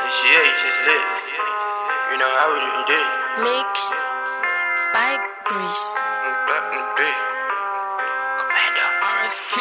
It's just lit. You know how we do it. Mix by Grease. Back in the day. Commando. RSK,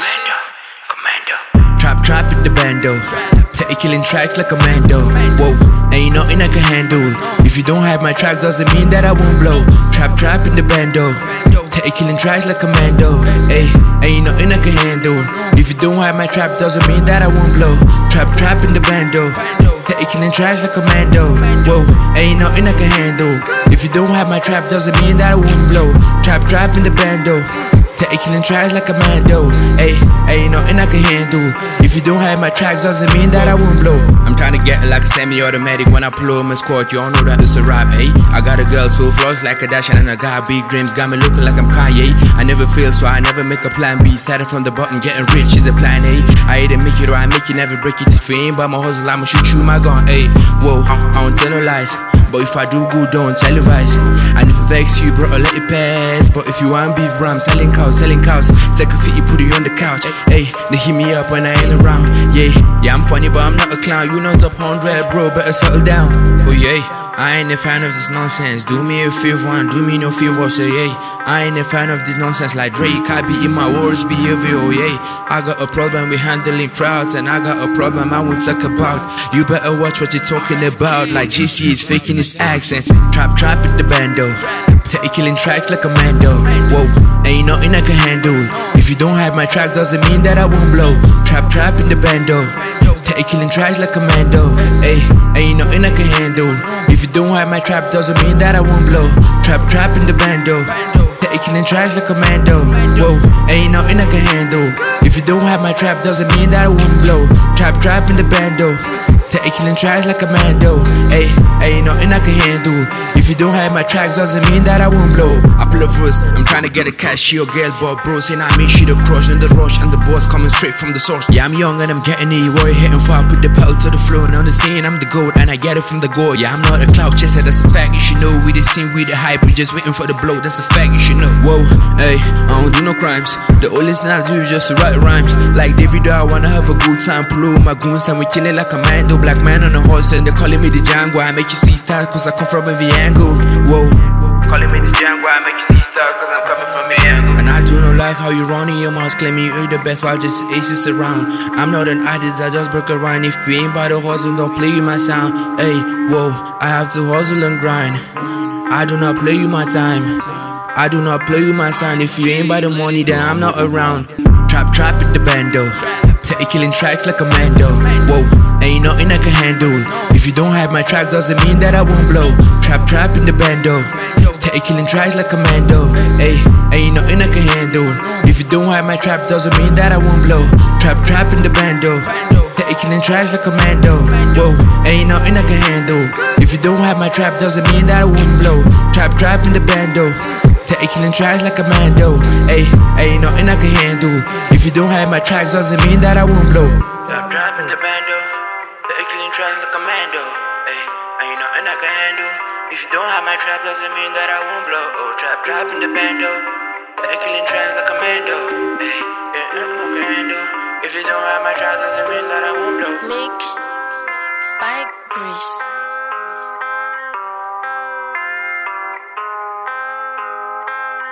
Commando. Trap in the bando. Take killing tracks like a mando. Whoa, ain't nothing I can handle. If you don't have my track, doesn't mean that I won't blow. Trap in the bando. Take killing tracks like a mando. Hey, ain't nothing I can handle. If you don't have my trap, doesn't mean that I won't blow. Trap in the bando. Take killing tracks like a mando. Whoa, ain't nothing I can handle. If you don't have my trap, doesn't mean that I won't blow. Trap in the bando. Take killing tracks like a mando. Hey, ain't nothing I can handle. If you don't have my tracks, doesn't mean that I won't blow. I'm trying to get it like a semi-automatic. When I pull up my squad, you all know that it's a rap, eh? I got a girl so flaws like a Kardashian, and I got big dreams, got me looking like I'm Kanye. I never fail, so I never make a plan B. Started from the bottom, getting rich is the plan A. I either make it or I make it, never break it. If you ain't by my hustle, I'ma shoot you my gun, eh? Whoa, I don't tell no lies, but if I do good, don't televise. And if it vex you, bro, I'll let it pass. But if you want beef, bro, I'm selling cows. Take a fit, you put it on the couch. Hey, they hit me up when I ain't around. Yeah, I'm funny, but I'm not a clown. You know top 100, bro, better settle down. Oh yeah, I ain't a fan of this nonsense. Do me a favor and do me no favor. So yeah, I ain't a fan of this nonsense. Like Drake, I be in my worst behavior. Oh yeah, I got a problem with handling crowds, and I got a problem I won't talk about. You better watch what you're talking about. Like GC is faking his accent. Trap in the bando. Take killing tracks like a mando. Whoa, ain't nothing I can handle. If you don't have my track, doesn't mean that I won't blow. Trap in the bando. Take killing tracks like a mando. Hey, ain't nothing I can handle. If you don't have my trap, doesn't mean that I won't blow. Trap in the bando. Take killing tracks like a mando. Whoa, ain't nothing I can handle. If you don't have my trap, doesn't mean that I won't blow. Trap in the bando. Take killing tracks like a mando. Hey, ain't nothing I can handle. If you don't have my tracks, doesn't mean that I won't blow. I pull a verse, I'm trying to get a cashier girl, but bro, saying I make shit a crush in the rush, and the boss coming straight from the source. Yeah, I'm young and I'm getting it, boy, hitting far, put the pedal to the floor. And on the scene, I'm the goat, and I get it from the goal. Yeah, I'm not a clout chaser, that's a fact, you should know. We the scene, we the hype, we just waiting for the blow, that's a fact, you should know. Whoa, hey, I don't do no crimes. The only thing I do is just to write rhymes. Like David, I wanna have a good time, pull over my goons, and we kill it like a mando. Black man on a horse, and they're calling me the Django. I make you see stars, cause I come from every angle. Whoa, Calling me the Django, I make you see stars, cause I'm coming from the angle. and I do not like how you run in your mouth, claiming you're the best while just aces around. I'm not an artist, I just break around. If you ain't by the hustle, don't play you my sound. Hey, whoa, I have to hustle and grind. I do not play you my time. I do not play you my sound. If you ain't by the money, then I'm not around. Trap in the bando. Take killing tracks like a mando. Whoa, ain't nothing I can handle. If you don't have my track, doesn't mean that I won't blow. Trap in the bando. Take killing tracks like a mando. Hey, ain't nothing I can handle. If you don't have my trap, doesn't mean that I won't blow. Trap in the bando. Take killing tracks like a mando. Whoa, ain't nothing I can handle. If you don't have my trap, doesn't mean that I won't blow. Trap in the bando. Take killing tracks like a mando. Hey, ain't nothing I can handle. If you don't have my tracks, doesn't mean that I won't blow. Trap in the bando. Take killing tracks like a mando. Hey, ain't nothing I can handle. If you don't have my trap, doesn't mean that I won't blow. Oh, trap in the bando.